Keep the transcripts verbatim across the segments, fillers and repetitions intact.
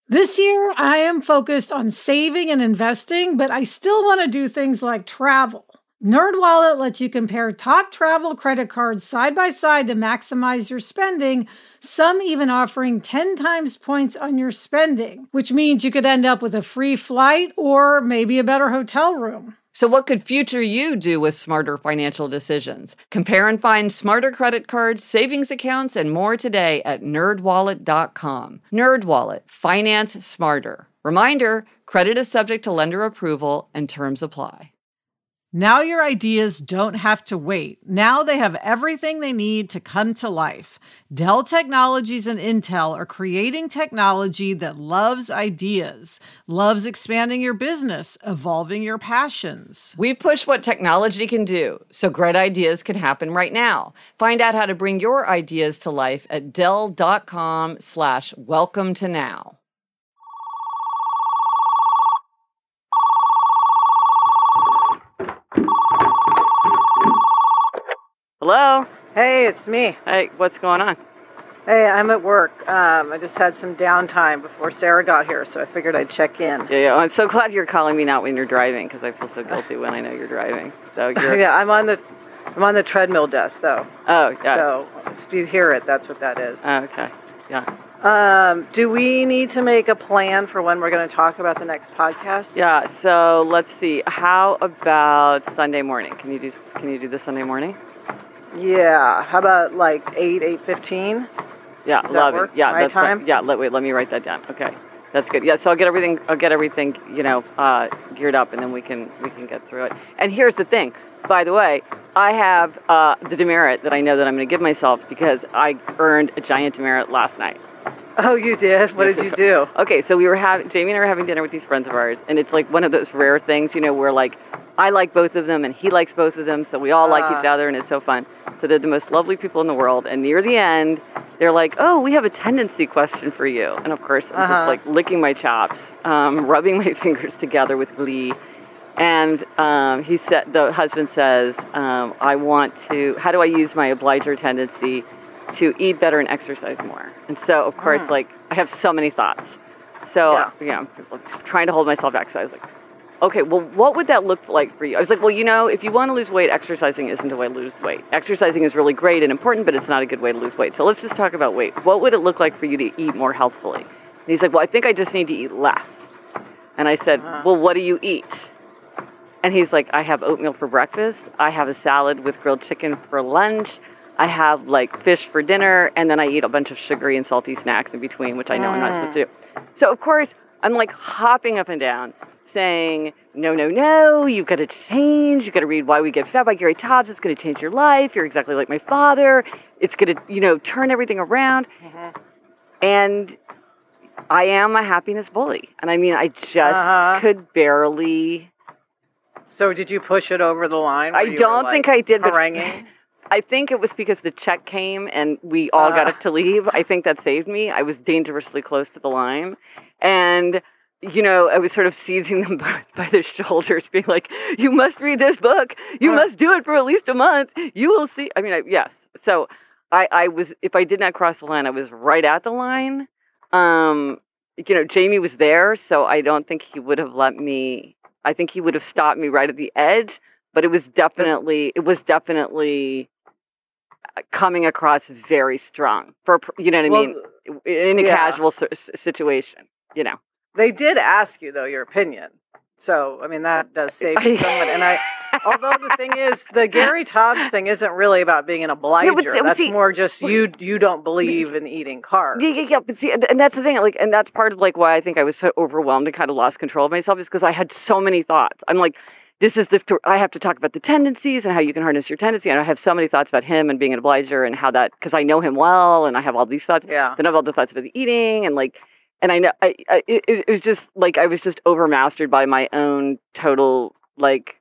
This year, I am focused on saving and investing, but I still want to do things like travel. NerdWallet lets you compare top travel credit cards side by side to maximize your spending, some even offering ten times points on your spending, which means you could end up with a free flight or maybe a better hotel room. So what could future you do with smarter financial decisions? Compare and find smarter credit cards, savings accounts, and more today at nerd wallet dot com. NerdWallet. Finance smarter. Reminder, credit is subject to lender approval and terms apply. Now your ideas don't have to wait. Now they have everything they need to come to life. Dell Technologies and Intel are creating technology that loves ideas, loves expanding your business, evolving your passions. We push what technology can do, so great ideas can happen right now. Find out how to bring your ideas to life at dell.com slash welcome to now. Hello? Hey, it's me. Hey, what's going on? Hey, I'm at work. Um, I just had some downtime before Sarah got here, so I figured I'd check in. Yeah, yeah. I'm so glad you're calling me not when you're driving, because I feel so guilty when I know you're driving. So you're... yeah, I'm on the I'm on the treadmill desk, though. Oh, yeah. So if you hear it, that's what that is. Oh, okay. Yeah. Um, do we need to make a plan for when we're going to talk about the next podcast? Yeah. So let's see. How about Sunday morning? Can you do Can you do this Sunday morning? Yeah. How about like eight, eight fifteen? Yeah, Does love that work? it. Yeah, My that's time. Right. Yeah. Let wait. Let me write that down. Okay. That's good. Yeah. So I'll get everything. I'll get everything. You know, uh, geared up, and then we can we can get through it. And here's the thing. By the way, I have uh, the demerit that I know that I'm going to give myself because I earned a giant demerit last night. Oh, you did? What did you do? Okay, so we were having Jamie and I were having dinner with these friends of ours, and it's like one of those rare things, you know, where like I like both of them and he likes both of them, so we all uh, like each other, and it's so fun. So they're the most lovely people in the world, and near the end, they're like, "Oh, we have a tendency question for you," and of course, I'm uh-huh. just like licking my chops, um, rubbing my fingers together with glee. And um, he said, the husband says, um, "I want to. How do I use my obliger tendency to eat better and exercise more?" And so, of course, mm. like, I have so many thoughts. So, yeah. you know, I'm trying to hold myself back. So I was like, okay, well, what would that look like for you? I was like, well, you know, if you want to lose weight, exercising isn't a way to lose weight. Exercising is really great and important, but it's not a good way to lose weight. So let's just talk about weight. What would it look like for you to eat more healthfully? And he's like, well, I think I just need to eat less. And I said, uh-huh. well, what do you eat? And he's like, I have oatmeal for breakfast. I have a salad with grilled chicken for lunch. I have, like, fish for dinner, and then I eat a bunch of sugary and salty snacks in between, which I know mm. I'm not supposed to do. So, of course, I'm, like, hopping up and down, saying, no, no, no, you've got to change. You've got to read Why We Get Fat by Gary Taubes. It's going to change your life. You're exactly like my father. It's going to, you know, turn everything around. Mm-hmm. And I am a happiness bully. And, I mean, I just uh-huh. could barely... So did you push it over the line? I don't were, think like, I did. Haranguing? I think it was because the check came and we all uh. got up to leave. I think that saved me. I was dangerously close to the line. And, you know, I was sort of seizing them both by their shoulders, being like, you must read this book. You uh. must do it for at least a month. You will see. I mean, I, yes. So I, I was, if I did not cross the line, I was right at the line. Um, you know, Jamie was there, so I don't think he would have let me, I think he would have stopped me right at the edge. But it was definitely, it was definitely coming across very strong for, you know what I well, mean, in a yeah. casual situation, you know. They did ask you, though, your opinion. So, I mean, that does save you somewhat. And I, although the thing is, the Gary Taubes thing isn't really about being an obliger. No, see, that's see, more just you you don't believe in eating carbs. Yeah, yeah, yeah. But see, and that's the thing. Like, and that's part of, like, why I think I was so overwhelmed and kind of lost control of myself is because I had so many thoughts. I'm like, This is the, I have to talk about the tendencies and how you can harness your tendency. And I have so many thoughts about him and being an obliger and how that, because I know him well and I have all these thoughts. Yeah. Then I have all the thoughts about the eating and like, and I know, I, I it, it was just like, I was just overmastered by my own total, like,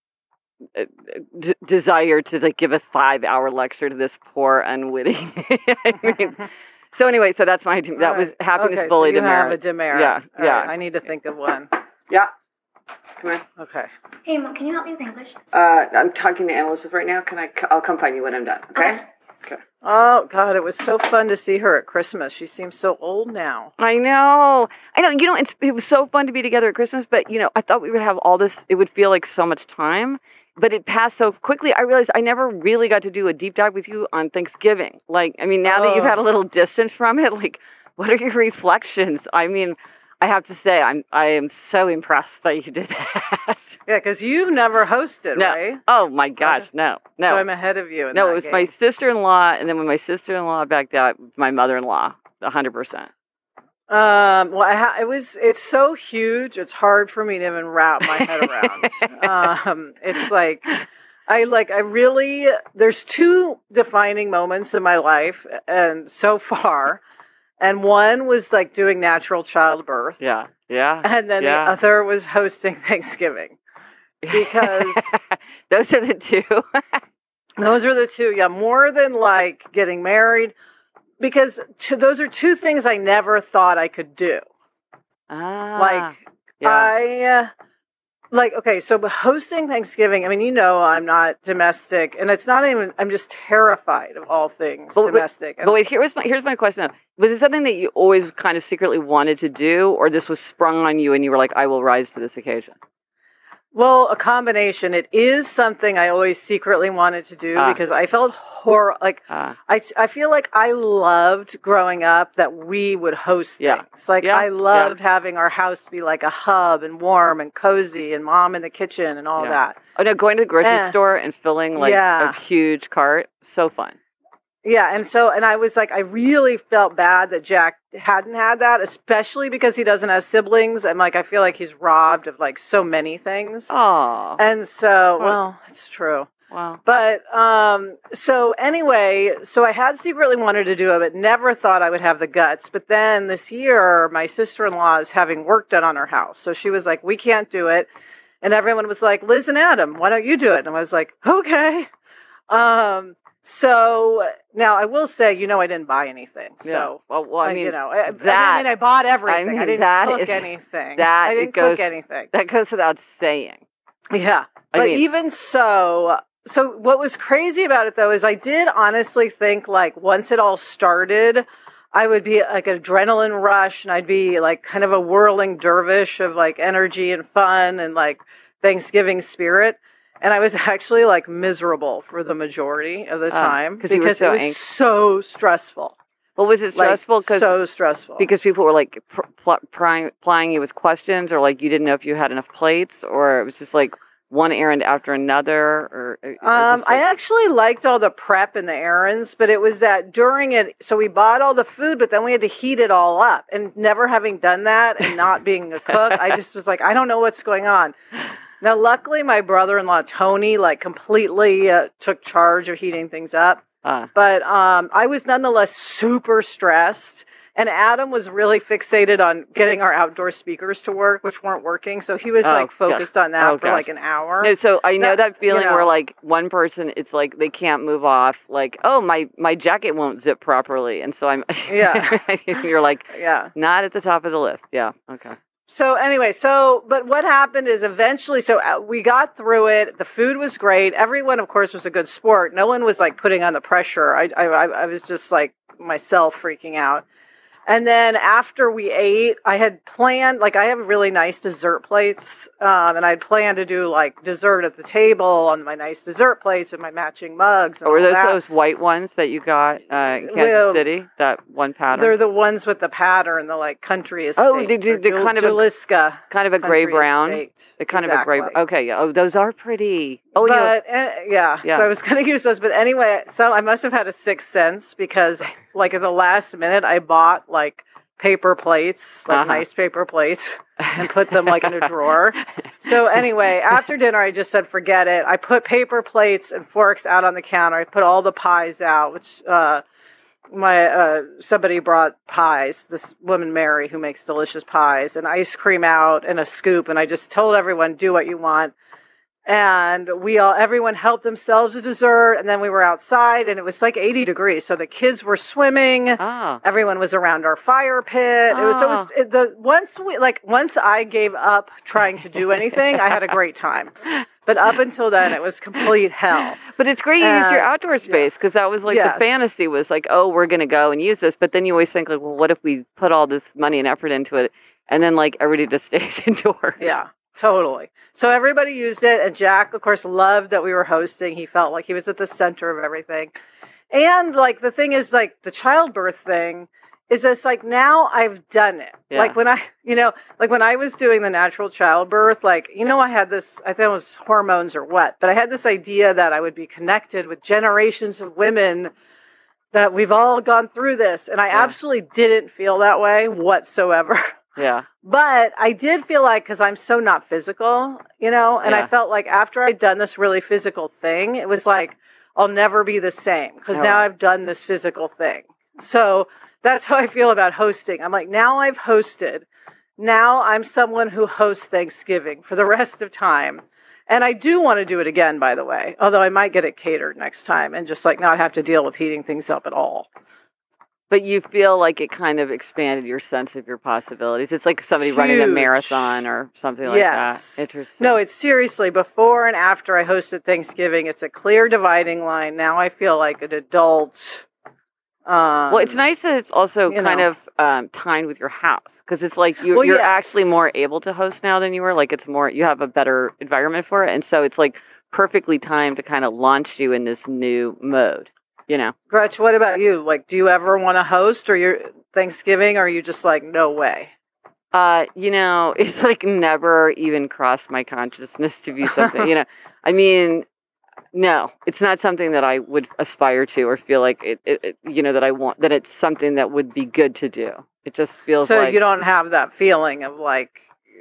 d- desire to like give a five hour lecture to this poor, unwitting. I mean, so anyway, so that's my, that right. was happiness okay, bully so you demerit. have a demerit. Yeah. All yeah. Right, I need to think of one. Yeah. Come on. Okay. Hey, Mom, can you help me with English? Uh, I'm talking to analysts right now. Can I? I'll come find you when I'm done. Okay. okay. Okay. Oh, God, it was so fun to see her at Christmas. She seems so old now. I know. I know. You know, it's, it was so fun to be together at Christmas, but, you know, I thought we would have all this. It would feel like so much time, but it passed so quickly. I realized I never really got to do a deep dive with you on Thanksgiving. Like, I mean, now oh. that you've had a little distance from it, like, what are your reflections? I mean, I have to say, I'm I am so impressed that you did that. Yeah, because you've never hosted, no. right? Oh my gosh, no, no. So I'm ahead of you. In no, that it was game. my sister-in-law, and then when my sister-in-law backed out, my mother-in-law, a hundred percent. Um, well, I ha- it was. It's so huge. It's hard for me to even wrap my head around. um, it's like. I like, I really, there's two defining moments in my life, and so far, and one was like doing natural childbirth. Yeah, yeah. And then yeah. the other was hosting Thanksgiving. Because those are the two. Those are the two, yeah, more than like getting married, because to, those are two things I never thought I could do. Ah, like, yeah. I... Uh, Like, okay, so hosting Thanksgiving, I mean, you know I'm not domestic, and it's not even, I'm just terrified of all things but, domestic. But, but wait, here's my, here's my question. Was it something that you always kind of secretly wanted to do, or this was sprung on you and you were like, I will rise to this occasion? Well, a combination. It is something I always secretly wanted to do ah. because I felt horrible. Like, ah. I, I feel like I loved growing up that we would host yeah. things. Like, yeah. I loved yeah. having our house be like a hub and warm and cozy and mom in the kitchen and all yeah. that. Oh, no, going to the grocery eh. store and filling, like, yeah. a huge cart. So fun. Yeah, and so, and I was like, I really felt bad that Jack hadn't had that, especially because he doesn't have siblings. I'm like, I feel like he's robbed of like so many things. Oh. And so, well, it's true. Wow. But, um, so anyway, so I had secretly wanted to do it, but never thought I would have the guts. But then this year, my sister-in-law is having work done on her house. So she was like, we can't do it. And everyone was like, Liz and Adam, why don't you do it? And I was like, okay. Um, So now I will say, you know, I didn't buy anything. So, yeah. well, well, I mean, you know, I, that, I mean, I bought everything. I, mean, I didn't that cook is, anything. That I didn't goes, cook anything. That goes without saying. Yeah, I but mean, even so, so what was crazy about it though is I did honestly think like once it all started, I would be like an adrenaline rush, and I'd be like kind of a whirling dervish of like energy and fun and like Thanksgiving spirit. And I was actually like miserable for the majority of the time uh, because so it was anxious. so stressful. Well, was it stressful? Like, so stressful because people were like pr- pl- prying, plying you with questions, or like you didn't know if you had enough plates, or it was just like one errand after another. Or, or um, like... I actually liked all the prep and the errands, but it was that during it. So we bought all the food, but then we had to heat it all up. And never having done that and not being a cook, I just was like, I don't know what's going on. Now, luckily, my brother-in-law, Tony, like completely uh, took charge of heating things up. Uh. But um, I was nonetheless super stressed. And Adam was really fixated on getting our outdoor speakers to work, which weren't working. So he was oh, like focused gosh. on that oh, for gosh. like an hour. No, so I know that, that feeling you know, where like one person, it's like they can't move off. Like, oh, my, my jacket won't zip properly. And so I'm, yeah, you're like, yeah, not at the top of the list. Yeah. Okay. So anyway, so, but what happened is eventually, so we got through it. The food was great. Everyone, of course, was a good sport. No one was like putting on the pressure. I, I, I was just like myself freaking out. And then after we ate, I had planned, like I have really nice dessert plates, um, and I had planned to do like dessert at the table on my nice dessert plates and my matching mugs. And oh, were those that. those white ones that you got uh, in Kansas well, City? That one pattern? They're the ones with the pattern, the like country estate. Oh, the, the, the kind of Jaliska a kind of a gray brown. Estate. The kind exactly. of a gray. Okay, yeah. Oh, those are pretty. Oh, but uh, yeah. yeah. So I was going to use those, but anyway, so I must have had a sixth sense because, like, at the last minute, I bought like paper plates, like uh-huh. nice paper plates, and put them like in a drawer. So anyway, after dinner, I just said, forget it. I put paper plates and forks out on the counter. I put all the pies out, which uh, my uh, somebody brought pies. This woman, Mary, who makes delicious pies, and ice cream out and a scoop. And I just told everyone, do what you want. And we all, everyone helped themselves to dessert, and then we were outside, and it was like eighty degrees. So the kids were swimming. Oh. Everyone was around our fire pit. Oh. It was, so it was it, the once we like once I gave up trying to do anything, I had a great time. But up until then, it was complete hell. But it's great you and, used your outdoor space because yeah. that was like yes. the fantasy was like, oh, we're going to go and use this. But then you always think like, well, what if we put all this money and effort into it? And then like everybody just stays indoors. Yeah, totally. So everybody used it. And Jack, of course, loved that we were hosting. He felt like he was at the center of everything. And like the thing is like the childbirth thing is it's like now I've done it. Yeah. Like when I, you know, like when I was doing the natural childbirth, like, you know, I had this, I think it was hormones or what, but I had this idea that I would be connected with generations of women that we've all gone through this. And I yeah. absolutely didn't feel that way whatsoever. Yeah. But I did feel like, because I'm so not physical, you know, and yeah. I felt like after I'd done this really physical thing, it was like, I'll never be the same because oh. now I've done this physical thing. So that's how I feel about hosting. I'm like, now I've hosted. Now I'm someone who hosts Thanksgiving for the rest of time. And I do want to do it again, by the way, although I might get it catered next time and just like not have to deal with heating things up at all. But you feel like it kind of expanded your sense of your possibilities. It's like somebody Huge. running a marathon or something like yes. that. Interesting. No, it's seriously, before and after I hosted Thanksgiving, it's a clear dividing line. Now I feel like an adult. Um, well, it's nice that it's also kind know. of um, timed with your house because it's like you, well, you're yes. actually more able to host now than you were. Like it's more, you have a better environment for it. And so it's like perfectly timed to kind of launch you in this new mode, you know? Gretch, what about you? Like, do you ever want to host or your Thanksgiving or are you just like, no way? Uh, you know, it's like never even crossed my consciousness to be something, you know, I mean, no, it's not something that I would aspire to or feel like it, it, it, you know, that I want, that it's something that would be good to do. It just feels so like. So you don't have that feeling of like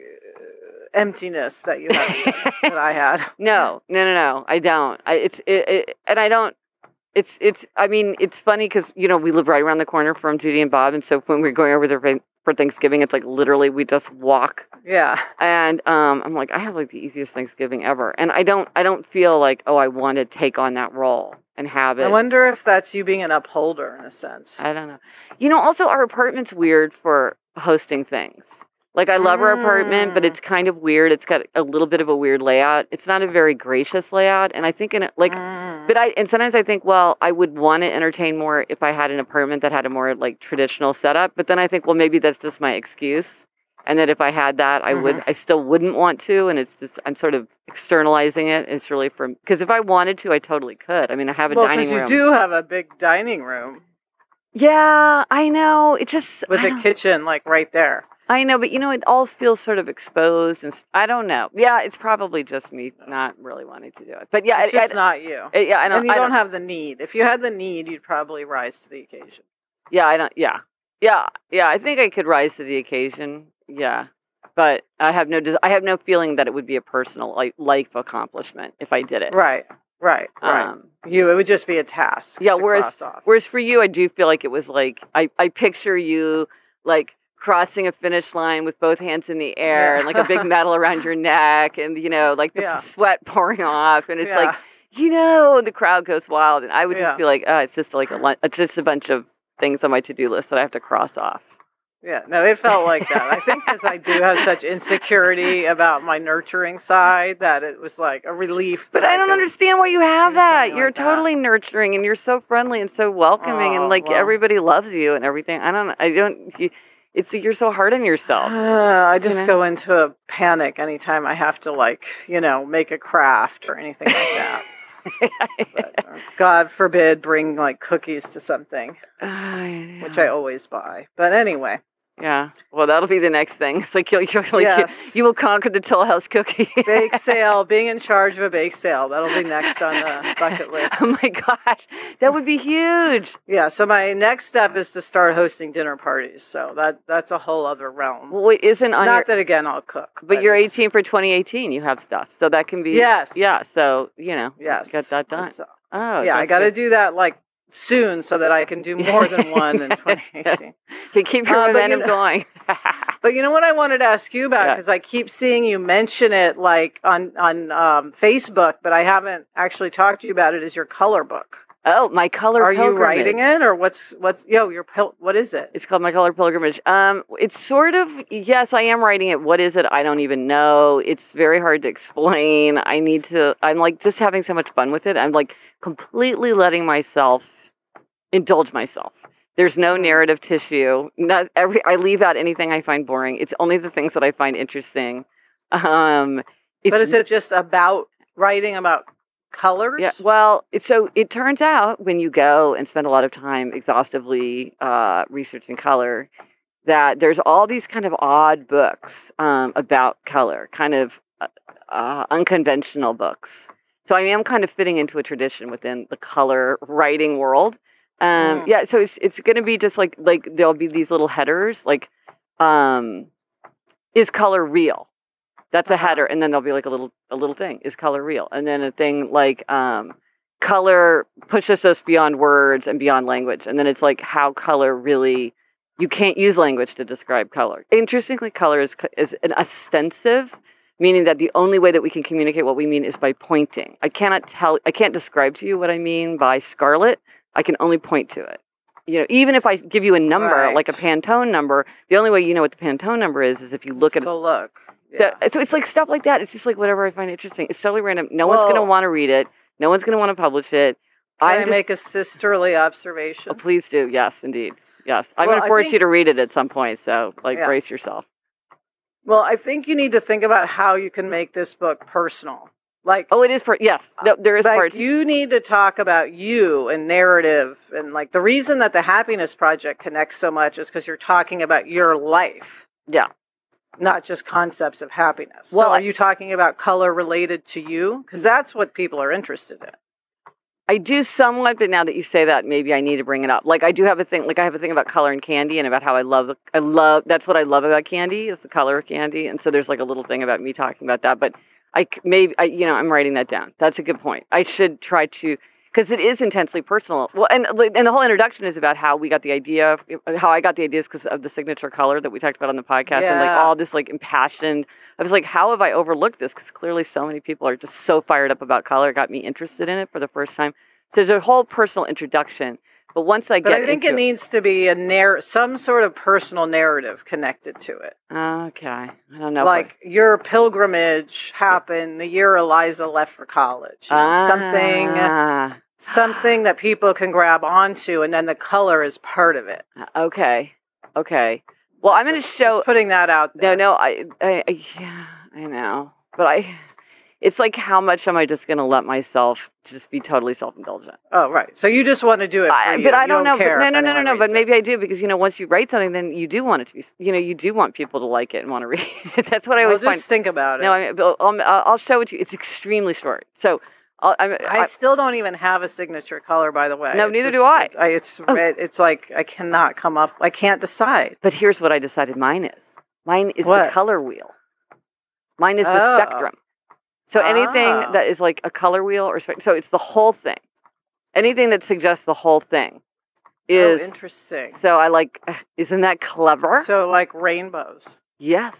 uh, emptiness that you had, that I had. No, no, no, no, I don't. I, it's, it, it, and I don't, it's, it's, I mean, it's funny because, you know, we live right around the corner from Judy and Bob. And so when we're going over there for Thanksgiving, it's like literally we just walk. Yeah. And um, I'm like, I have like the easiest Thanksgiving ever. And I don't I don't feel like, oh, I want to take on that role and have it. I wonder if that's you being an upholder in a sense. I don't know. You know, also our apartment's weird for hosting things. Like, I love mm. our apartment, but it's kind of weird. It's got a little bit of a weird layout. It's not a very gracious layout. And I think in it, like, mm. but I, and sometimes I think, well, I would want to entertain more if I had an apartment that had a more like traditional setup. But then I think, well, maybe that's just my excuse. And that if I had that, I mm-hmm. would, I still wouldn't want to. And it's just, I'm sort of externalizing it. It's really for, because if I wanted to, I totally could. I mean, I have a well, dining room. Well, because you do have a big dining room. Yeah, I know. It just. With a kitchen, like, right there. I know, but you know, it all feels sort of exposed, and I don't know. Yeah, it's probably just me not really wanting to do it. But yeah, it's I, just I, not you. I, yeah, I don't. And you I don't don't have the need. If you had the need, you'd probably rise to the occasion. Yeah, I don't. Yeah, yeah, yeah. I think I could rise to the occasion. Yeah, but I have no. I have no feeling that it would be a personal like life accomplishment if I did it. Right. Right. Right. Um, you. It would just be a task. Yeah. Whereas, whereas for you, I do feel like it was like I. I picture you like. Crossing a finish line with both hands in the air yeah. and like a big medal around your neck and, you know, like the yeah. sweat pouring off. And it's yeah. like, you know, the crowd goes wild. And I would yeah. just be like, oh, it's just like a, it's just a bunch of things on my to-do list that I have to cross off. Yeah, no, it felt like that. I think because I do have such insecurity about my nurturing side that it was like a relief. But I, I don't understand why you have that. You're like totally that. nurturing and you're so friendly and so welcoming oh, and like well. everybody loves you and everything. I don't, I don't, you, It's you're so hard on yourself. Uh, I just you know? go into a panic anytime I have to, like, you know, make a craft or anything like that. But, uh, God forbid, bring like cookies to something, uh, yeah. which I always buy. But anyway. Yeah. Well, that'll be the next thing. It's like you'll, you'll like yes. you, you will conquer the Toll House cookie. Bake sale, being in charge of a bake sale. That'll be next on the bucket list. Oh my gosh, that would be huge. Yeah. So my next step is to start hosting dinner parties. So that that's a whole other realm. Well, it isn't on not your, that again I'll cook. But, but you're eighteen for twenty eighteen. You have stuff, so that can be yes. Yeah. So you know, yes, get that done. So, oh, yeah. I got to do that like. soon so that I can do more than one in twenty eighteen. You keep your uh, momentum you know, going. But you know what I wanted to ask you about, because yeah. I keep seeing you mention it like on, on um, Facebook, but I haven't actually talked to you about it, is your color book. Oh, my color Are pilgrimage. you writing it, or what's what's yo your pil- what is it? It's called My Color Pilgrimage. Um, it's sort of yes, I am writing it. What is it? I don't even know. It's very hard to explain. I need to. I'm like just having so much fun with it. I'm like completely letting myself indulge myself. There's no narrative tissue. Not every. I leave out anything I find boring. It's only the things that I find interesting. Um, it's, but is it just about writing about colors? Yeah, well, it, so it turns out when you go and spend a lot of time exhaustively uh, researching color, that there's all these kind of odd books um, about color, kind of uh, uh, unconventional books. So I am kind of fitting into a tradition within the color writing world. Um, mm. Yeah, so it's it's going to be just like like there'll be these little headers like, um, is color real? That's a header, and then there'll be like a little a little thing. Is color real? And then a thing like um, color pushes us beyond words and beyond language. And then it's like how color really, you can't use language to describe color. Interestingly, color is is an ostensive, meaning that the only way that we can communicate what we mean is by pointing. I cannot tell, I can't describe to you what I mean by scarlet. I can only point to it. You know, even if I give you a number, right. like a Pantone number, the only way you know what the Pantone number is is if you look Still at it. look. Yeah. So, so it's like stuff like that. It's just like whatever I find interesting. It's totally random. No well, one's going to want to read it. No one's going to want to publish it. Can I'm I just, make a sisterly observation? Oh, please do. Yes, indeed. Yes. I'm well, going to force think, you to read it at some point. So, like, yeah. brace yourself. Well, I think you need to think about how you can make this book personal. Like, oh, it is. Per- yes, no, there is like parts. You need to talk about you and narrative, and like the reason that the Happiness Project connects so much is because you're talking about your life. Yeah. Not just concepts of happiness. Well, so are you talking about color related to you? Because that's what people are interested in. I do somewhat, but now that you say that, maybe I need to bring it up. Like I do have a thing, like I have a thing about color and candy, and about how I love, the, I love. That's what I love about candy is the color of candy, and so there's like a little thing about me talking about that. But I maybe, I, you know, I'm writing that down. That's a good point. I should try to. Because it is intensely personal. Well, and and the whole introduction is about how we got the idea, how I got the ideas because of the signature color that we talked about on the podcast, yeah. and like all this like impassioned. I was like, how have I overlooked this? Because clearly, so many people are just so fired up about color. It got me interested in it for the first time. So there's a whole personal introduction. But once I but get, I think into it needs to be a narr- some sort of personal narrative connected to it. Okay, I don't know. Like I... your pilgrimage happened the year Eliza left for college. You know, ah. Something. Something that people can grab onto, and then the color is part of it. Okay, okay. Well, I'm going to show just putting that out there. No, no, I, I, I, yeah, I know, but I, it's like how much am I just going to let myself just be totally self-indulgent? Oh, right. So you just want to do it for I, you. But I you don't, don't know. Care but, no, no, no, no, no. But it. maybe I do because you know, once you write something, then you do want it to be. You know, you do want people to like it and want to read it. That's what I always well, find. Just think about it. No, I mean, I'll, I'll show it to you. It's extremely short. So. I'll, I, I, I still don't even have a signature color, by the way. No, it's neither just, do I. It's, I, it's, oh. it's like I cannot come up. I can't decide. But here's what I decided mine is. Mine is what? the color wheel. Mine is oh. the spectrum. So anything oh. that is like a color wheel or spectrum, so it's the whole thing. Anything that suggests the whole thing is. Oh, interesting. So I like, isn't that clever? So like rainbows. Yes.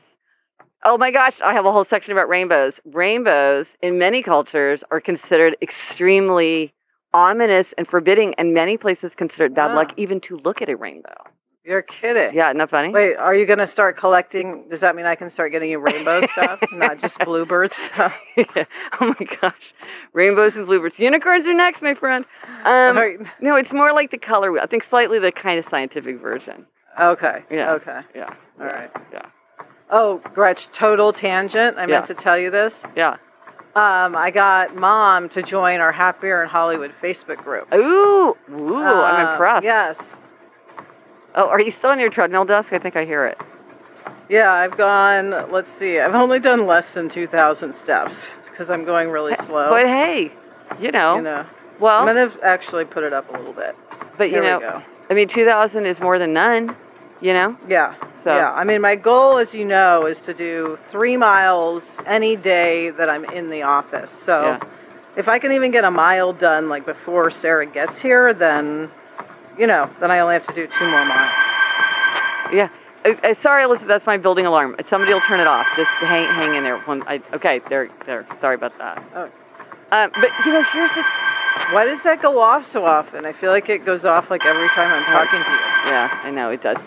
Oh my gosh, I have a whole section about rainbows. Rainbows in many cultures are considered extremely ominous and forbidding, and many places consider it bad oh. luck even to look at a rainbow. You're kidding. Yeah, isn't that funny? Wait, are you going to start collecting? Does that mean I can start getting you rainbow stuff, not just bluebird stuff? Yeah. Oh my gosh. Rainbows and bluebirds. Unicorns are next, my friend. Um, right. No, it's more like the color wheel. I think slightly the kind of scientific version. Okay. Yeah. Okay. Yeah. All yeah. right. Yeah. Oh, Gretch, total tangent. I meant yeah. to tell you this. Yeah. Um, I got Mom to join our Happier in Hollywood Facebook group. Ooh. Ooh, uh, I'm impressed. Yes. Oh, are you still on your treadmill desk? I think I hear it. Yeah, I've gone, let's see, I've only done less than two thousand steps because I'm going really slow. But hey, you know. You know. Well. I'm going to actually put it up a little bit. But, Here you know, we go. I mean, two thousand is more than none, you know? Yeah. So. Yeah. I mean, my goal, as you know, is to do three miles any day that I'm in the office. So yeah. if I can even get a mile done, like, before Sarah gets here, then... You know, then I only have to do two more miles. Yeah. Uh, uh, sorry, Elizabeth, that's my building alarm. Somebody will turn it off. Just hang hang in there. One, I, okay, there, there. Sorry about that. Oh. Um, but, you know, here's the... Why does that go off so often? I feel like it goes off like every time I'm talking to you. Yeah, I know, it does.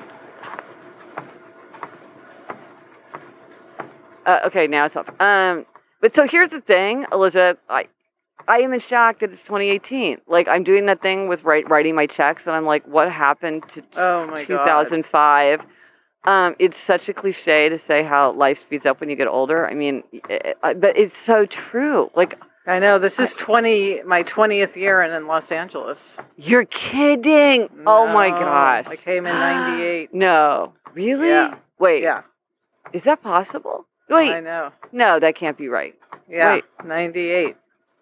Uh, okay, now it's off. Um, but so here's the thing, Elizabeth. I, I am in shock that it's twenty eighteen. Like, I'm doing that thing with write, writing my checks, and I'm like, what happened to oh my two thousand five? Um, it's such a cliche to say how life speeds up when you get older. I mean, it, but it's so true. Like, I know, this is twenty, my twentieth year in, in Los Angeles. You're kidding. No, oh my gosh. I came in ninety-eight. No. Really? Yeah. Wait. Yeah. Is that possible? Wait. I know. No, that can't be right. Yeah. Wait. ninety-eight.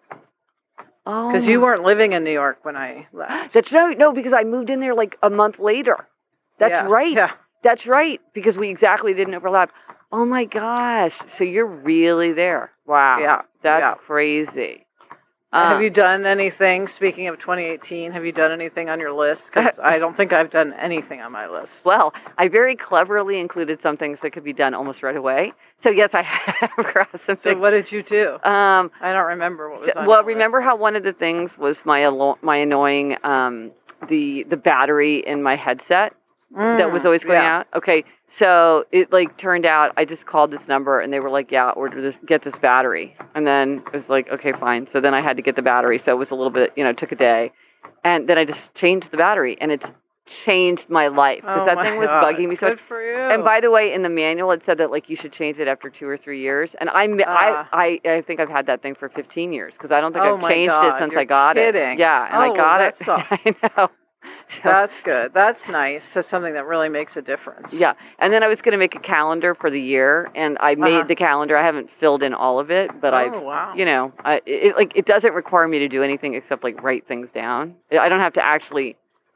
Oh. Because you weren't living in New York when I left. That's no, no, because I moved in there like a month later. That's yeah. right. Yeah. That's right. Because we exactly didn't overlap. Oh my gosh. So you're really there. Wow. Yeah. That's yeah. crazy. Uh, have Uh, you done anything, speaking of twenty eighteen, have you done anything on your list? Because I don't think I've done anything on my list. Well, I very cleverly included some things that could be done almost right away. So yes, I have crossed some So things. what did you do? Um, I don't remember what was so, on well, your remember list. how one of the things was my alo- my annoying um, the the battery in my headset Mm, that was always going yeah. out? Okay, so it like turned out I just called this number and they were like, yeah, order this, get this battery. And then it was like, okay, fine. So then I had to get the battery. So it was a little bit, you know, it took a day. And then I just changed the battery and it's changed my life because Oh that my thing was God. bugging me so Good much. for you. And by the way, in the manual, it said that like you should change it after two or three years. And I, Uh, I, I, I think I've had that thing for fifteen years because I don't think Oh I've my changed God, it since you're I got kidding. it. Yeah, and Oh, I got it. that's all- I know. So, That's good. That's nice. That's something that really makes a difference. yeah, and then I was going to make a calendar for the year, and I made Uh-huh. the calendar. I haven't filled in all of it, but Oh, I've, wow. you know, I, it like it doesn't require me to do anything except like write things down. I don't have to actually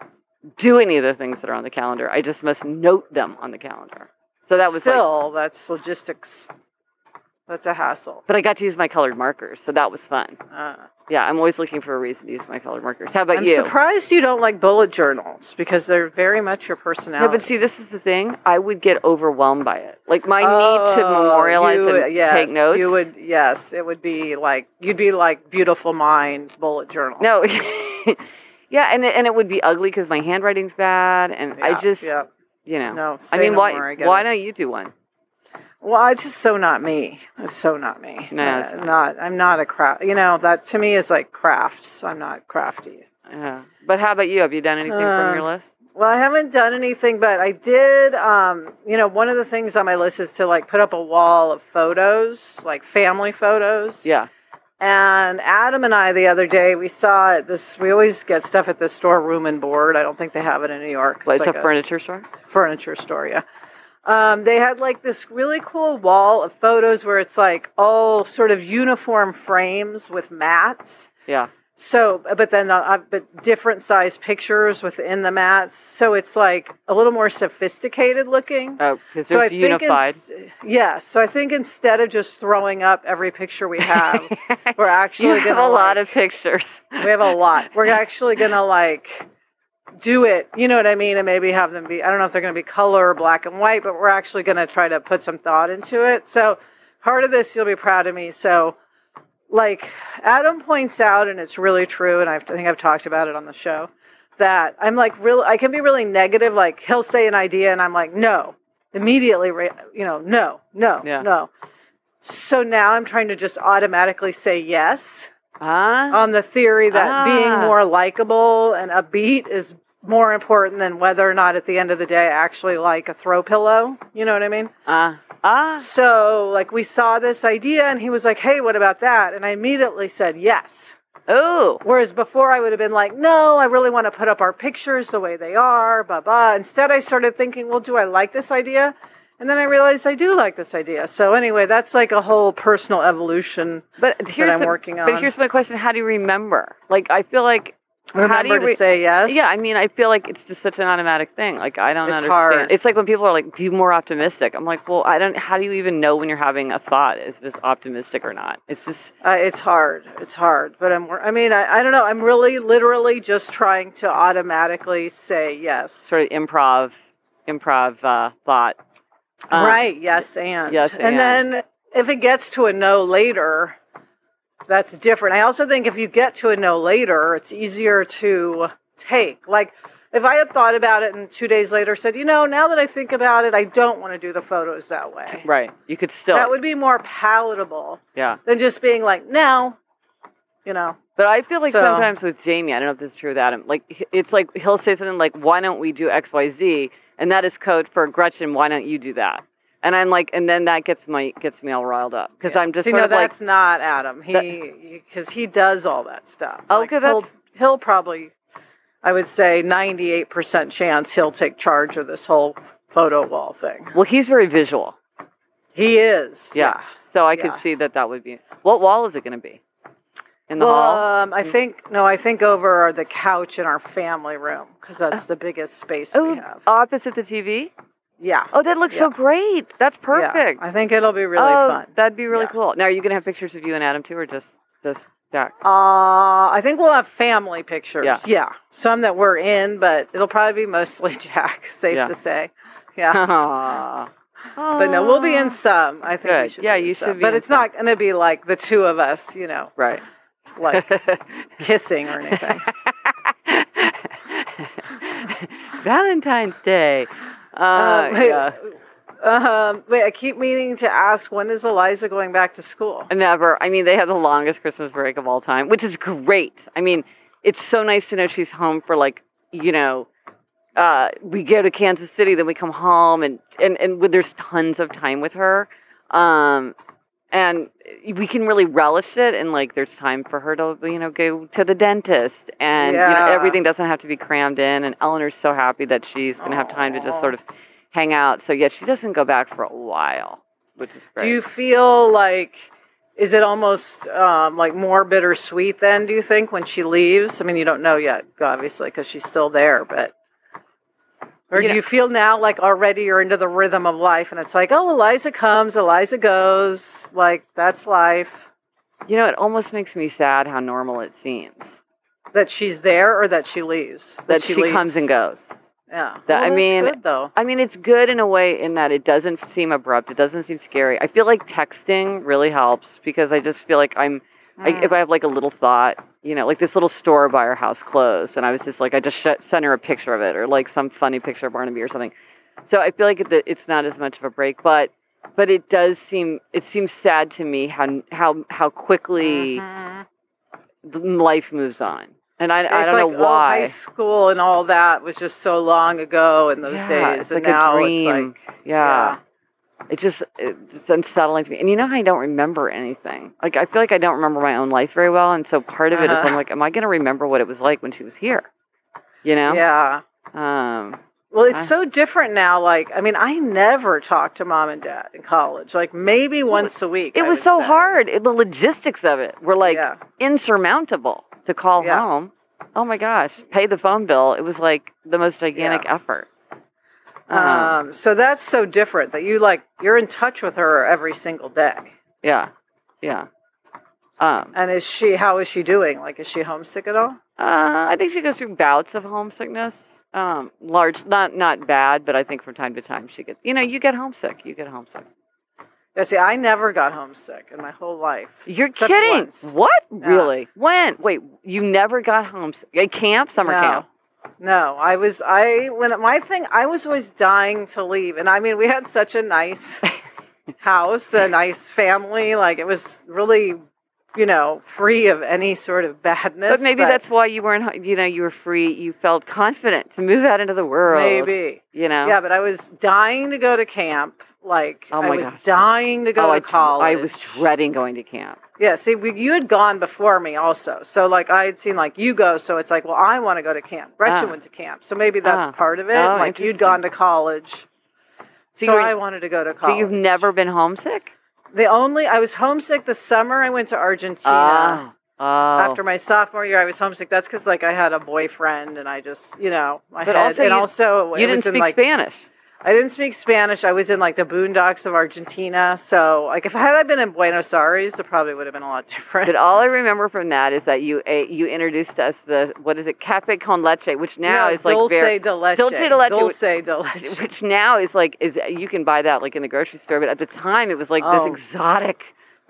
do any of the things that are on the calendar. I just must note them on the calendar. So that was like, Still, that's logistics. That's a hassle. but I got to use my colored markers, so that was fun. Uh, Yeah, I'm always looking for a reason to use my colored markers. How about I'm you? surprised you don't like bullet journals because they're very much your No, personality. but see, this is the thing. I would get overwhelmed by it. Like my Oh, need to memorialize you, and yes, take notes. You would, yes, it would be like you'd be like beautiful mind bullet journal. No, yeah, and it, and it would be ugly because my handwriting's bad, and yeah, I just, yeah. you know, No, I say mean, no why more, I get why it. don't you do one? Well, I just so not me. It's so not me. No, Uh, it's not. not. I'm not a craft. You know, that to me is like crafts. I'm not crafty. Yeah, but how about you? Have you done anything from your Um, list? Well, I haven't done anything, but I did. Um, you know, one of the things on my list is to like put up a wall of photos, like family photos. Yeah. And Adam and I the other day we saw it. This we always get stuff at the store, Room and Board. I don't think they have it in New York. Well, it's like a furniture store. furniture store, yeah. Um, they had like this really cool wall of photos where it's like all sort of uniform frames with mats. Yeah. So, but then uh, but different size pictures within the mats. So it's like a little more sophisticated looking. Oh, because So I there's think unified. ins- yeah. So I think instead of just throwing up every picture we have, we're actually you have gonna a lot like- of pictures. we have a lot. We're actually gonna like do it, you know what I mean, and maybe have them be, I don't know if they're going to be color or black and white, but we're actually going to try to put some thought into it. So part of this, you'll be proud of me. So like Adam points out, and it's really true, and I've, I think I've talked about it on the show, that I'm like real, I can be really negative. Like he'll say an idea and I'm like, no, immediately, you know, no, no, Yeah. no. So now I'm trying to just automatically say yes. Huh? On the theory that Ah. being more likable and upbeat is more important than whether or not at the end of the day I actually like a throw pillow. You know what I mean? Uh, ah. So, like, we saw this idea and he was like, hey, what about that? And I immediately said yes. Oh. Whereas before I would have been like, no, I really want to put up our pictures the way they are, blah, blah. Instead, I started thinking, well, do I like this idea? And then I realized I do like this idea. So anyway, that's like a whole personal evolution But that here's I'm the, working on. But here's my question: how do you remember? Like, I feel like Remember how do you to re- say yes? Yeah, I mean, I feel like it's just such an automatic thing. Like, I don't It's understand. hard. It's like when people are like, "Be more optimistic." I'm like, well, I don't. How do you even know when you're having a thought is this optimistic or not? It's just Uh, it's hard. It's hard. But I'm, I mean, I, I don't know. I'm really literally just trying to automatically say yes. sort of improv, improv uh, thought. Um, right. Yes. And. yes, And and. then if it gets to a no later, that's different. I also think if you get to a no later, it's easier to take. Like, if I had thought about it and two days later said, you know, now that I think about it, I don't want to do the photos that way. Right. You could still. That would be more palatable. Yeah. Than just being like, no, you know. But I feel like so, sometimes with Jamie, I don't know if this is true with Adam, like, it's like he'll say something like, why don't we do X, Y, Z? And that is code for Gretchen, why don't you do that? And I'm like, and then that gets my gets me all riled up. Because yeah. I'm just See, sort no, of like. that's not Adam. He, because he does all that stuff. Oh, like, okay, that's. He'll, he'll probably. I would say ninety-eight percent chance he'll take charge of this whole photo wall thing. Well, he's very visual. He is. Yeah. yeah. So I yeah. could see that that would be. What wall is it going to be? In the well, hall? Um, I think, no, I think over the couch in our family room, because that's the biggest space oh, we have. Opposite the T V? Yeah. Oh, that looks yeah. so great. That's perfect. Yeah. I think it'll be really oh, fun. That'd be really yeah. cool. Now, are you going to have pictures of you and Adam too, or just, just Jack? Uh, I think we'll have family pictures. Yeah. yeah. Some that we're in, but it'll probably be mostly Jack, safe yeah. to say. Yeah. Aww. But no, we'll be in some. I think Good. we should Yeah, be you in should some. be But in it's some. not going to be like the two of us, you know. Right. Like kissing or anything. Valentine's Day. Uh, uh, wait, yeah. um, wait, I keep meaning to ask, when is Eliza going back to school? Never. I mean, they have the longest Christmas break of all time, which is great. I mean, it's so nice to know she's home for, like, you know, uh, we go to Kansas City, then we come home, and, and, and there's tons of time with her. Um, and we can really relish it, and, like, there's time for her to, you know, go to the dentist, and, yeah. you know, everything doesn't have to be crammed in, and Eleanor's so happy that she's going to have time to just sort of hang out. So, yeah, she doesn't go back for a while, which is great. Do you feel like, is it almost, um, like, more bittersweet then, do you think, when she leaves? I mean, you don't know yet, obviously, because she's still there, but... Or you do know, you feel now like already you're into the rhythm of life and it's like, oh, Eliza comes, Eliza goes, like, that's life? You know, it almost makes me sad how normal it seems. That she's there or that she leaves? That, that she, she comes and goes. Yeah. That, well, I mean, that's good, though. I mean, it's good in a way in that it doesn't seem abrupt. It doesn't seem scary. I feel like texting really helps because I just feel like I'm, mm. I, if I have like a little thought, you know, like this little store by our house closed, and I was just like, I just sh- sent her a picture of it, or like some funny picture of Barnaby or something. So I feel like it, it's not as much of a break, but but it does seem it seems sad to me how how how quickly mm-hmm. life moves on, and I, I don't like, know why. Oh, high school and all that was just so long ago in those yeah, days, it's and like now a dream. it's like yeah. yeah. It just, it's unsettling to me. And you know how I don't remember anything? Like, I feel like I don't remember my own life very well. And so part of it uh-huh. is I'm like, am I going to remember what it was like when she was here? You know? Yeah. Um, well, it's I, so different now. Like, I mean, I never talked to mom and dad in college. Like, maybe once a week. It I was so say. hard. It, the logistics of it were, like, yeah. insurmountable to call yeah. home. Oh, my gosh. Pay the phone bill. It was, like, the most gigantic yeah. effort. Um, so that's so different that you like, you're in touch with her every single day. Yeah. Yeah. Um, and is she, how is she doing? Like, is she homesick at all? Uh, I think she goes through bouts of homesickness. Um, large, not, not bad, but I think from time to time she gets, you know, you get homesick, you get homesick. Yeah, see, I never got homesick in my whole life. You're kidding. Once. What? Yeah. Really? When? Wait, you never got homesick? At camp? Summer no. camp? No, I was, I, when my thing, I was always dying to leave. And I mean, we had such a nice house, a nice family. Like, it was really, you know, free of any sort of badness. But maybe but that's why you weren't, you know, you were free. You felt confident to move out into the world. Maybe. You know? Yeah, but I was dying to go to camp. Like, oh my I was gosh. dying to go oh, to I, college. I was dreading going to camp. Yeah, see, we, you had gone before me also. So, like, I had seen, like, you go. So it's like, well, I want to go to camp. Gretchen ah. went to camp. So maybe that's ah. part of it. Oh, like, you'd gone to college. So, so I wanted to go to college. So you've never been homesick? The only, I was homesick the summer I went to Argentina. Oh. Oh. After my sophomore year, I was homesick. That's because, like, I had a boyfriend and I just, you know, I but had, also and you, also you it didn't was in, speak like, Spanish. I didn't speak Spanish. I was in, like, the boondocks of Argentina. So, like, if had I been in Buenos Aires, it probably would have been a lot different. But all I remember from that is that you ate, you introduced us the, what is it, cafe con leche, which now no, is like dulce very... de leche. Dulce de leche. Dulce de leche. Which now is like, is you can buy that, like, in the grocery store. But at the time, it was like oh. this exotic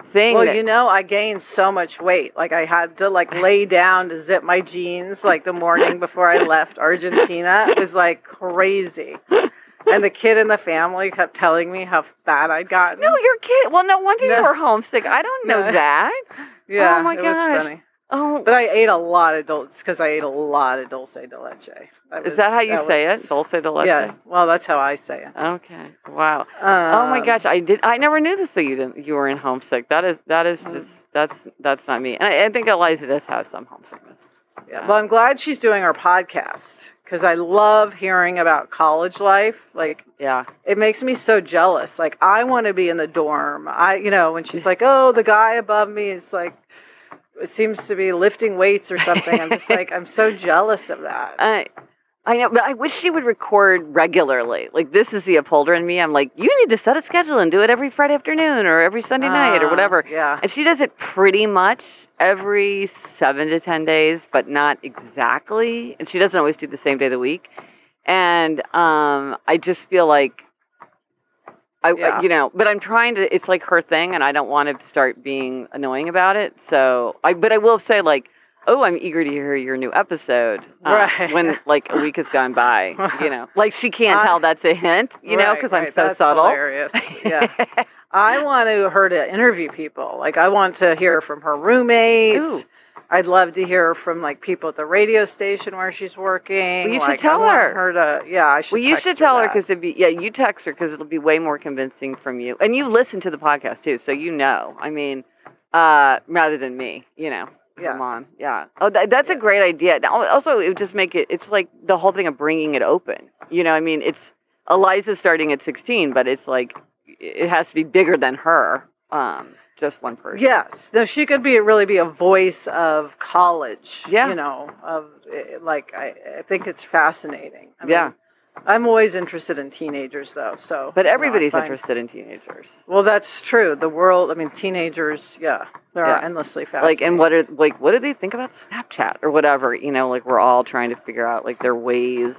thing. Well, that, you know, I gained so much weight. Like, I had to, like, lay down to zip my jeans, like, the morning before I left Argentina. It was, like, crazy. And the kid in the family kept telling me how fat I'd gotten. No, you're kidding. Well, no wonder no. you were homesick. I don't know no. that. Yeah, oh, my it gosh. was funny. Oh. But I ate a lot of dulce, because I ate a lot of dulce de leche. Was, Is that how you that say was, it? Dulce de leche? Yeah, well, that's how I say it. Okay. Wow. Um, oh my gosh, I did. I never knew this. That you didn't. You were in homesick. That is. That is just. That's. That's not me. And I, I think Eliza does have some homesickness. Yeah. Well, I'm glad she's doing our podcast, because I love hearing about college life. Like, yeah, it makes me so jealous. Like, I want to be in the dorm. I, you know, when she's like, "Oh, the guy above me is like." It seems to be lifting weights or something. I'm just like, I'm so jealous of that. I, I know, but I wish she would record regularly. Like, this is the upholder in me. I'm like, you need to set a schedule and do it every Friday afternoon or every Sunday uh, night or whatever. Yeah. And she does it pretty much every seven to ten days, but not exactly. And she doesn't always do the same day of the week. And um, I just feel like, I, yeah. you know, but I'm trying to, it's like her thing, and I don't want to start being annoying about it. So, I, but I will say, like, oh, I'm eager to hear your new episode. Uh, right. When, like, a week has gone by, you know. Like, she can't uh, tell that's a hint, you right, know, because right. I'm so that's subtle. Hilarious. Yeah. I want to, her to interview people. Like, I want to hear from her roommates. Ooh. I'd love to hear from, like, people at the radio station where she's working. Well, you like, should tell I want her. her to, yeah, I should Well, you text should tell her, her because it'd be, yeah, you text her, because it'll be way more convincing from you. And you listen to the podcast, too, so you know. I mean, uh, rather than me, you know. Yeah. Come on. Yeah. Oh, that, that's yeah. a great idea. Also, it would just make it, it's like the whole thing of bringing it open. You know, I mean, it's, Eliza's starting at sixteen, but it's like, it has to be bigger than her. Um, just one person. Yes. No, she could be really be a voice of college. Yeah. You know, of like, I, I think it's fascinating. I yeah. Mean, I'm always interested in teenagers, though. So, but everybody's you know, interested in teenagers. Well, that's true. The world. I mean, teenagers. Yeah, they yeah. are endlessly fascinating. Like, and what are like, what do they think about Snapchat or whatever? You know, like we're all trying to figure out like their ways.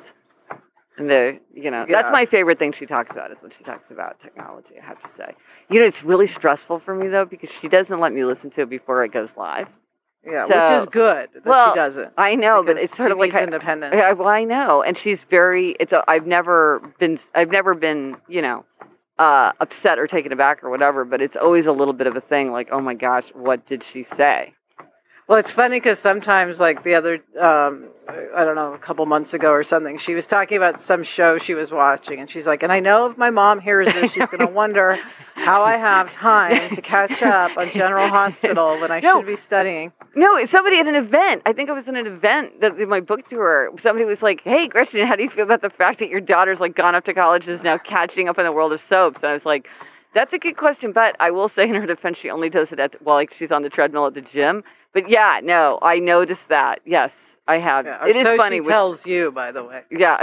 And the, you know, yeah. that's my favorite thing she talks about is when she talks about technology. I have to say, you know, it's really stressful for me though because she doesn't let me listen to it before it goes live. Yeah, so, which is good that well, she doesn't. I know, but it's sort of like independence. I, well, I know, and she's very. It's. A, I've never been. I've never been. You know, uh, upset or taken aback or whatever. But it's always a little bit of a thing. Like, oh my gosh, what did she say? Well, it's funny because sometimes, like the other, um, I don't know, a couple months ago or something, she was talking about some show she was watching, and she's like, and I know if my mom hears this, she's going to wonder how I have time to catch up on General Hospital when I no, should be studying. No, somebody at an event, I think I was in an event that in my book tour, somebody was like, hey, Gretchen, how do you feel about the fact that your daughter's like gone up to college and is now catching up in the world of soaps? And I was like, that's a good question, but I will say in her defense, she only does it at, well, like she's on the treadmill at the gym. But yeah, no, I noticed that. Yes, I have. Yeah, it is so funny. She tells you, by the way. Yeah,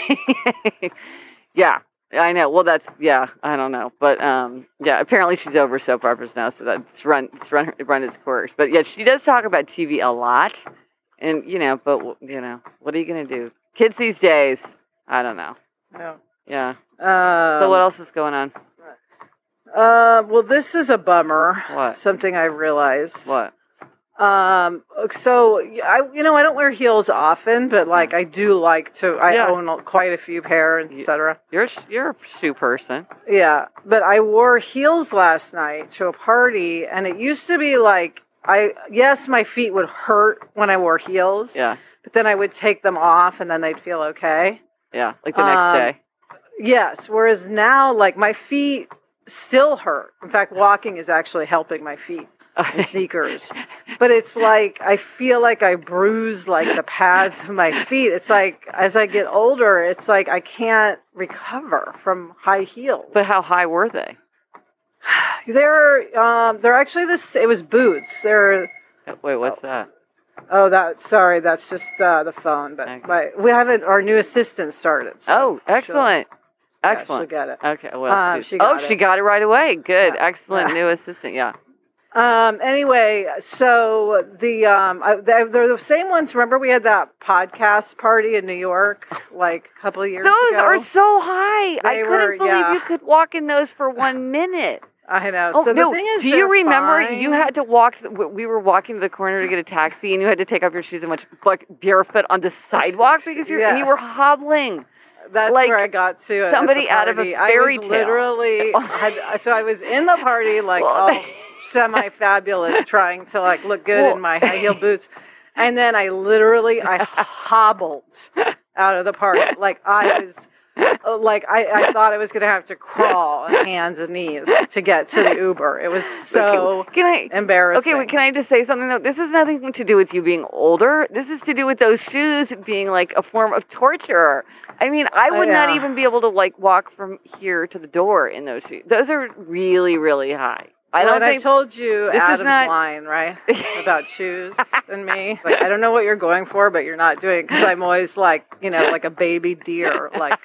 yeah, I know. Well, that's yeah. I don't know, but um, yeah. Apparently, she's over soap operas now, so that's run it's run run its course. But yeah, she does talk about T V a lot, and you know, but you know, what are you gonna do? Kids these days, I don't know. No. Yeah. Um, so what else is going on? Uh, well, this is a bummer. What? Something I realized. What? Um, so I, you know, I don't wear heels often, but like I do like to, I yeah. own quite a few pair, et cetera. You're, you're a shoe person. Yeah. But I wore heels last night to a party, and it used to be like, I, yes, my feet would hurt when I wore heels. Yeah. But then I would take them off and then they'd feel okay. Yeah. Like the next um, day. Yes. Whereas now, like my feet still hurt. In fact, walking is actually helping my feet. In sneakers, but it's like I feel like I bruise like the pads of my feet. It's like as I get older, it's like I can't recover from high heels. But how high were they? They're um, they're actually this. It was boots. They're wait, what's oh, that? Oh, that sorry, that's just uh, the phone. But okay. my, we haven't. Our new assistant started. So oh, excellent. Excellent. Yeah, she'll get it. Okay. Well, uh, she, she got oh, it. she got it right away. Good. Yeah. Excellent new assistant. Yeah. Um, anyway, so the, um, I, they're, they're the same ones. Remember we had that podcast party in New York, like a couple of years those ago? Those are so high. They I couldn't were, believe yeah. you could walk in those for one minute. I know. Oh, so no. the thing is, do you remember fine. you had to walk? We were walking to the corner to get a taxi, and you had to take off your shoes and went like barefoot on the sidewalk because you yes. and you were hobbling. That's like where I got to. Somebody out of a fairy I was tale. Literally, had, so I was in the party like well, all semi-fabulous, trying to like look good well, in my high heel boots, and then I literally I hobbled out of the party like I was. Like, I, I thought I was going to have to crawl on hands and knees to get to the Uber. It was so okay, can I, embarrassing. Okay, wait, can I just say something, though? This has nothing to do with you being older. This is to do with those shoes being, like, a form of torture. I mean, I would uh, yeah. not even be able to, like, walk from here to the door in those shoes. Those are really, really high. I well, don't and think I told you this Adam's is not... line, right, about shoes and me. Like, I don't know what you're going for, but you're not doing it because I'm always like, you know, like a baby deer, like.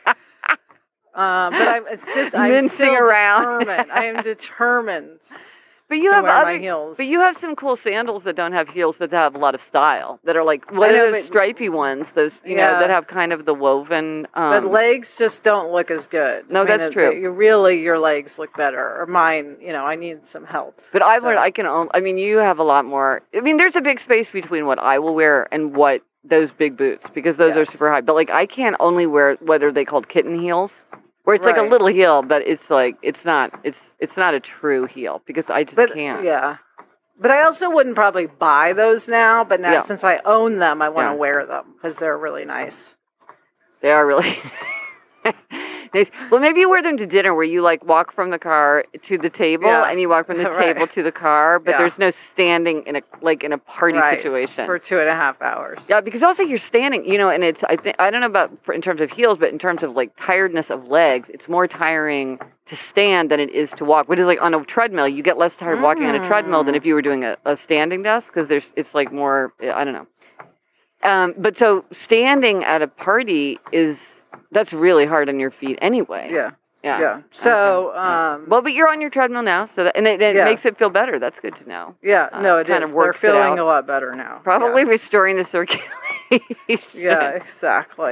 Um, but I'm it's just I'm mincing still around. determined. I am determined. But you to have wear other, my heels. But you have some cool sandals that don't have heels, but that have a lot of style. That are like what know, are those but, stripy ones? Those you yeah. know that have kind of the woven. Um, but legs just don't look as good. No, I mean, that's it, true. You really, your legs look better. Or mine, you know, I need some help. But I've so. learned I can. Own, I mean, you have a lot more. I mean, there's a big space between what I will wear and what those big boots because those yes. are super high. But like, I can't only wear what are they called kitten heels. Where it's right. like a little heel, but it's like it's not it's it's not a true heel because I just but, can't. Yeah, but I also wouldn't probably buy those now. But now yeah. since I own them, I want to yeah. wear them because they're really nice. They are really nice. Well, maybe you wear them to dinner, where you like walk from the car to the table, yeah. and you walk from the right. table to the car, but yeah. there's no standing in a like in a party right. situation for two and a half hours. Yeah, because also you're standing, you know, and it's I think I don't know about for, in terms of heels, but in terms of like tiredness of legs, it's more tiring to stand than it is to walk. Which is like on a treadmill, you get less tired mm. walking on a treadmill than if you were doing a, a standing desk because there's it's like more I don't know. Um, but so standing at a party is. That's really hard on your feet anyway. Yeah. Yeah. Yeah. So, okay. um, well, but you're on your treadmill now, so that, and it, it yeah. makes it feel better. That's good to know. Yeah. Uh, no, it kind is. Of works They're feeling it out. a lot better now. Probably yeah. restoring the circulation. Yeah, exactly.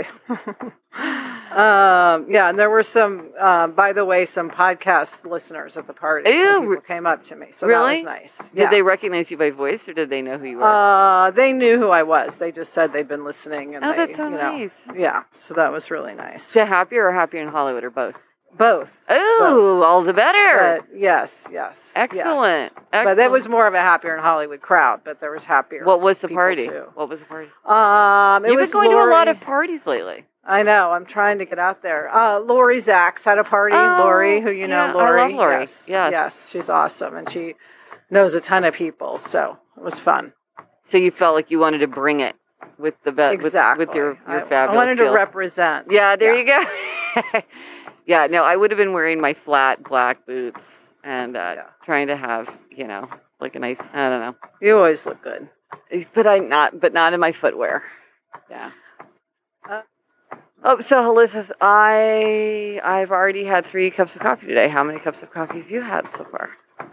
um, yeah, and there were some, um, by the way, some podcast listeners at the party. Ew. People came up to me, so really? that was nice. Did yeah. they recognize you by voice, or did they know who you were? Uh, they knew who I was. They just said they'd been listening, and oh, they, that's so you know, nice. Yeah, so that was really nice. So happier or happier in Hollywood, or both? Both. Oh, all the better. But yes, yes. Excellent. Yes. Excellent. But it was more of a happier in Hollywood crowd, but there was happier. What was the party? Too. What was the party? Um, it You've was been going Lori. to a lot of parties lately. I know. I'm trying to get out there. Uh, Lori Zacks had a party. Oh, Lori, who you know, yeah, Lori. I love Lori. Yes, yes. Yes, she's awesome, and she knows a ton of people, so it was fun. So you felt like you wanted to bring it with the be- exactly. with, with your, your I, fabulous I wanted skills. to represent. Yeah, there yeah. you go. Yeah, no, I would have been wearing my flat black boots and uh, yeah. trying to have, you know, like a nice, I don't know. You always look good. But I not, but not in my footwear. Yeah. Uh, oh, so Elizabeth, I, I've already had three cups of coffee today. How many cups of coffee have you had so far?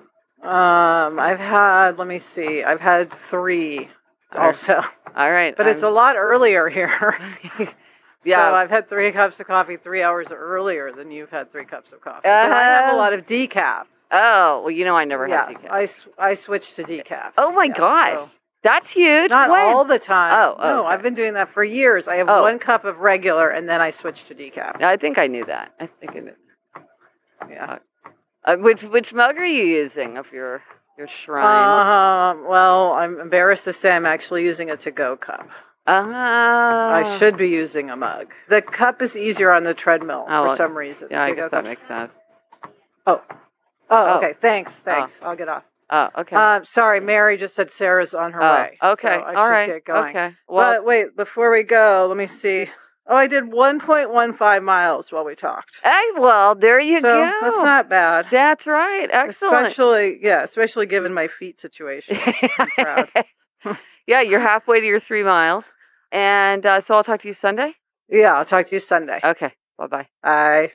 Um, I've had, let me see, I've had three All also. Right. All right. But I'm... it's a lot earlier here. Yeah. So I've had three cups of coffee three hours earlier than you've had three cups of coffee. Uh, but I have a lot of decaf. Oh, well, you know I never yeah, had decaf. I, I switched to decaf. Oh, my yeah, gosh. So that's huge. Not when? all the time. Oh, oh No, okay. I've been doing that for years. I have oh. one cup of regular, and then I switched to decaf. I think I knew that. I think I knew. Yeah. Uh, which which mug are you using of your, your shrine? Um, well, I'm embarrassed to say I'm actually using a to-go cup. Oh. I should be using a mug. The cup is easier on the treadmill oh, for well, some reason. Yeah, I guess cup. that makes sense. Oh. oh. Oh, okay. Thanks. Thanks. Oh. I'll get off. Oh, okay. Uh, sorry, Mary just said Sarah's on her oh, way. Okay. So I All should right. get going. Okay. Well, but wait, before we go, let me see. Oh, I did one point one five miles while we talked. Hey, well, there you so go. That's not bad. That's right. Excellent. Especially, yeah, especially given my feet situation. I'm proud. Yeah, you're halfway to your three miles. And uh, so I'll talk to you Sunday? Yeah, I'll talk to you Sunday. Okay. Bye-bye. Bye.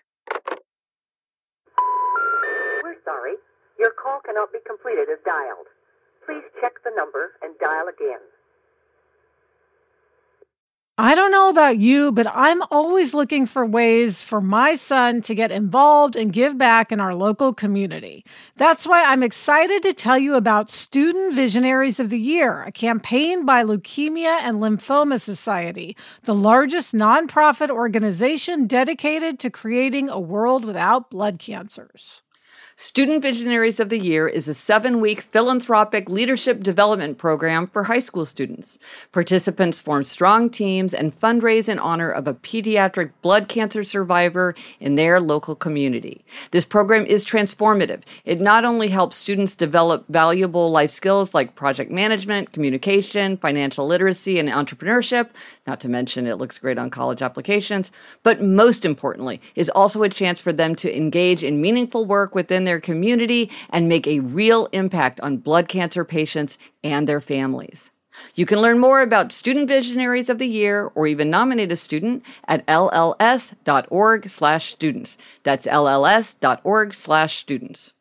We're sorry. Your call cannot be completed as dialed. Please check the number and dial again. I don't know about you, but I'm always looking for ways for my son to get involved and give back in our local community. That's why I'm excited to tell you about Student Visionaries of the Year, a campaign by Leukemia and Lymphoma Society, the largest nonprofit organization dedicated to creating a world without blood cancers. Student Visionaries of the Year is a seven-week philanthropic leadership development program for high school students. Participants form strong teams and fundraise in honor of a pediatric blood cancer survivor in their local community. This program is transformative. It not only helps students develop valuable life skills like project management, communication, financial literacy, and entrepreneurship, not to mention it looks great on college applications, but most importantly, is also a chance for them to engage in meaningful work within their community and make a real impact on blood cancer patients and their families. You can learn more about Student Visionaries of the Year or even nominate a student at L L S dot org slash students. That's L L S dot org slash students.